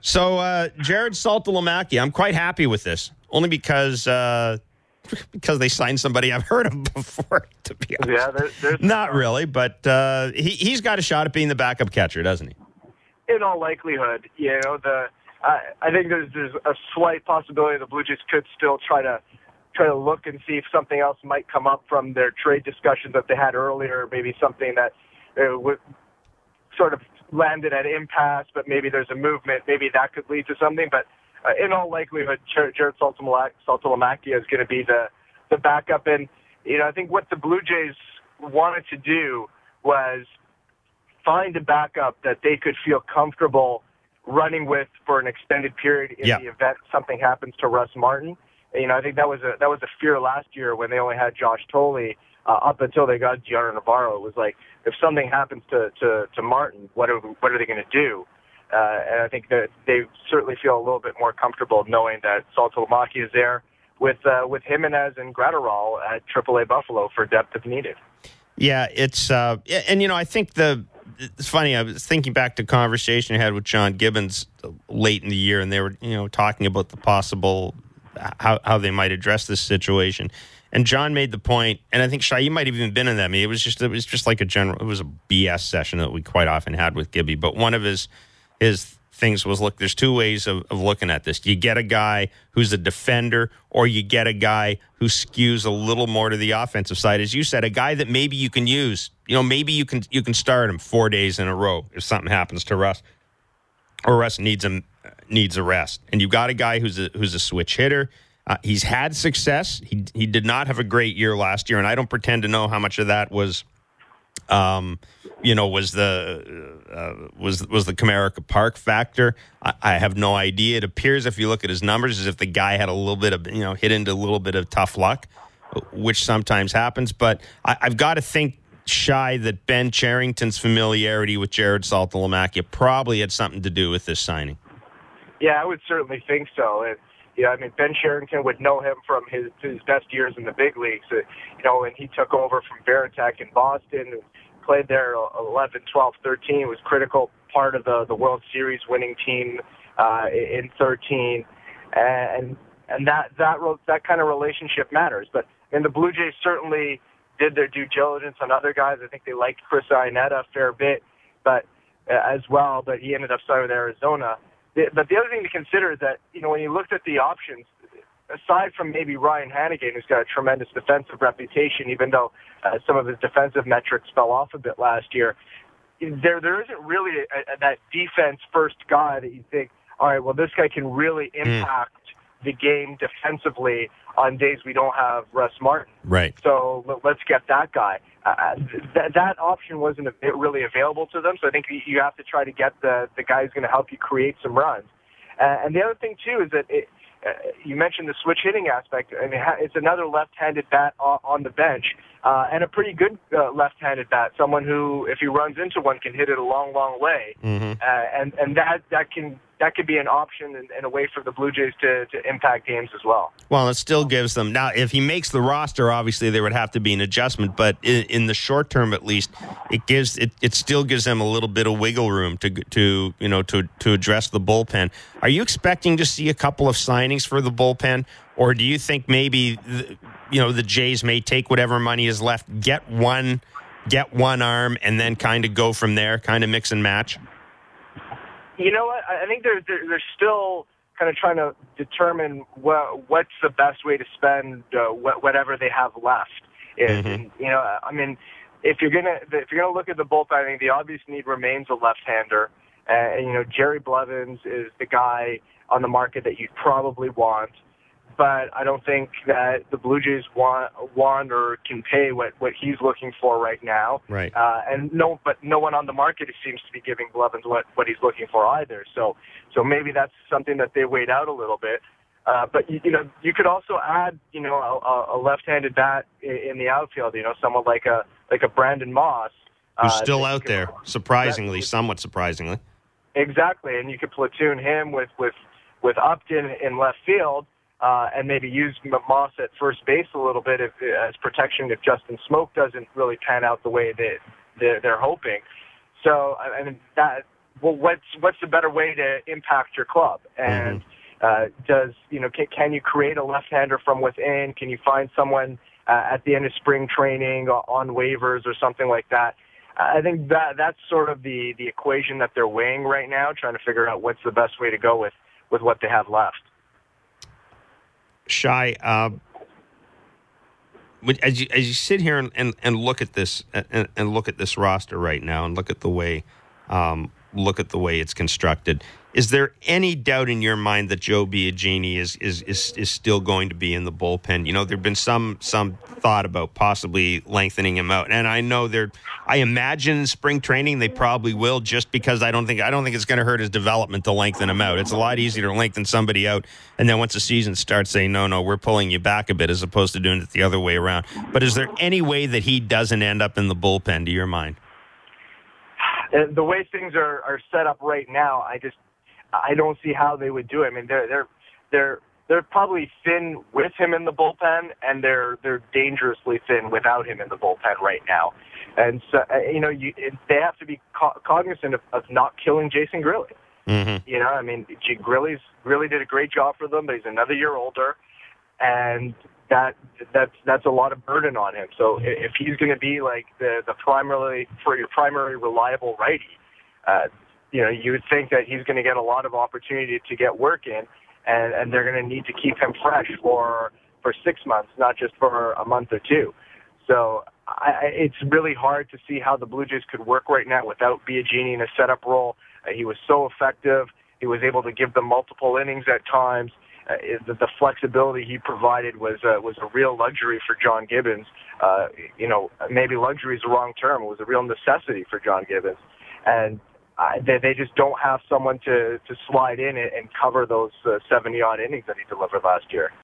So, Jared Saltalamacchia, I'm quite happy with this, only because they signed somebody I've heard of before, to be honest. Yeah, there's not really, but he's got a shot at being the backup catcher, doesn't he? In all likelihood, I think there's a slight possibility the Blue Jays could still try to look and see if something else might come up from their trade discussions that they had earlier, maybe something that would sort of landed at impasse, but maybe there's a movement, maybe that could lead to something. But in all likelihood, Jared Saltalamacchia is going to be the backup. And, I think what the Blue Jays wanted to do was find a backup that they could feel comfortable running with for an extended period in the event something happens to Russ Martin. And, I think that was a fear last year when they only had Josh Thole up until they got Gianna Navarro. It was like, if something happens to Martin, what are they going to do? And I think that they certainly feel a little bit more comfortable knowing that Saltalamacchia is there with Jimenez and Gratterall at AAA Buffalo for depth if needed. Yeah, it's and I think it's funny. I was thinking back to a conversation I had with John Gibbons late in the year, and they were talking about the possible how they might address this situation. And John made the point, and I think Shai, you might have even been in that meeting. It was just like a BS session that we quite often had with Gibby. But one of his things was, look, there's two ways of looking at this. You get a guy who's a defender, or you get a guy who skews a little more to the offensive side. As you said, a guy that maybe you can use. Maybe you can start him 4 days in a row if something happens to Russ, or Russ needs a rest. And you've got a guy who's a switch hitter. He's had success. He did not have a great year last year, and I don't pretend to know how much of that was, was the Comerica Park factor. I have no idea. It appears, if you look at his numbers, as if the guy had a little bit of hit into a little bit of tough luck, which sometimes happens. But I've got to think, Shai, that Ben Cherington's familiarity with Jared Saltalamacchia probably had something to do with this signing. Yeah, I would certainly think so. Ben Cherington would know him from his best years in the big leagues. When he took over from Veritek in Boston and played there 11, 12, 13, was critical part of the World Series winning team in 13. And that kind of relationship matters. But the Blue Jays certainly did their due diligence on other guys. I think they liked Chris Iannetta a fair bit, but he ended up signing with Arizona. But the other thing to consider is that, when you looked at the options, aside from maybe Ryan Hannigan, who's got a tremendous defensive reputation, even though some of his defensive metrics fell off a bit last year, there isn't really that defense-first guy that you think, all right, well, this guy can really impact the game defensively on days we don't have Russ Martin. Right. So let's get that guy. That option wasn't really available to them, so I think you have to try to get the guy who's going to help you create some runs. And the other thing, too, is that you mentioned the switch hitting aspect. It's another left-handed bat on the bench, and a pretty good left-handed bat, someone who, if he runs into one, can hit it a long, long way. Mm-hmm. And that could be an option and a way for the Blue Jays to impact games as well. Well, it still gives them, now if he makes the roster, obviously there would have to be an adjustment, but in the short term at least, it still gives them a little bit of wiggle room to address the bullpen. Are you expecting to see a couple of signings for the bullpen, or do you think maybe the Jays may take whatever money is left, get one arm, and then kind of go from there, kind of mix and match? You know what? I think they're still kind of trying to determine what's the best way to spend whatever they have left. Mm-hmm. And, if you're gonna look at the bullpen, I think the obvious need remains a left-hander. Jerry Blevins is the guy on the market that you'd probably want. But I don't think that the Blue Jays want or can pay what he's looking for right now. Right. No one on the market seems to be giving Blevins what he's looking for either. So maybe that's something that they wait out a little bit. But you could also add a left-handed bat in the outfield. Someone like a Brandon Moss, who's still out there, somewhat surprisingly. Exactly, and you could platoon him with Upton in left field. And maybe use Moss at first base a little bit as protection if Justin Smoke doesn't really pan out the way that they're hoping. So well, what's the better way to impact your club? And can you create a left-hander from within? Can you find someone at the end of spring training on waivers or something like that? I think that's sort of the equation that they're weighing right now, trying to figure out what's the best way to go with what they have left. Shai, as you sit here and look at this and look at this roster right now and look at the way it's constructed, is there any doubt in your mind that Joe Biagini is still going to be in the bullpen? You know, there've been some thought about possibly lengthening him out, and I know I imagine spring training they probably will, just because I don't think it's going to hurt his development to lengthen him out. It's a lot easier to lengthen somebody out, and then once the season starts, say no, we're pulling you back a bit, as opposed to doing it the other way around. But is there any way that he doesn't end up in the bullpen, to your mind? The way things are set up right now, I don't see how they would do it. I mean, they're probably thin with him in the bullpen, and they're dangerously thin without him in the bullpen right now. And so, they have to be cognizant of not killing Jason Grilli. Mm-hmm. You know, I mean, Grilli's really did a great job for them, but he's another year older, and that's a lot of burden on him. So if he's going to be like the primary reliable righty, you would think that he's going to get a lot of opportunity to get work in, and they're going to need to keep him fresh for 6 months, not just for a month or two. So it's really hard to see how the Blue Jays could work right now without Biagini in a setup role. He was so effective. He was able to give them multiple innings at times. The flexibility he provided was a real luxury for John Gibbons. Maybe luxury is the wrong term. It was a real necessity for John Gibbons. And they just don't have someone to slide in and cover those 70-odd innings that he delivered last year.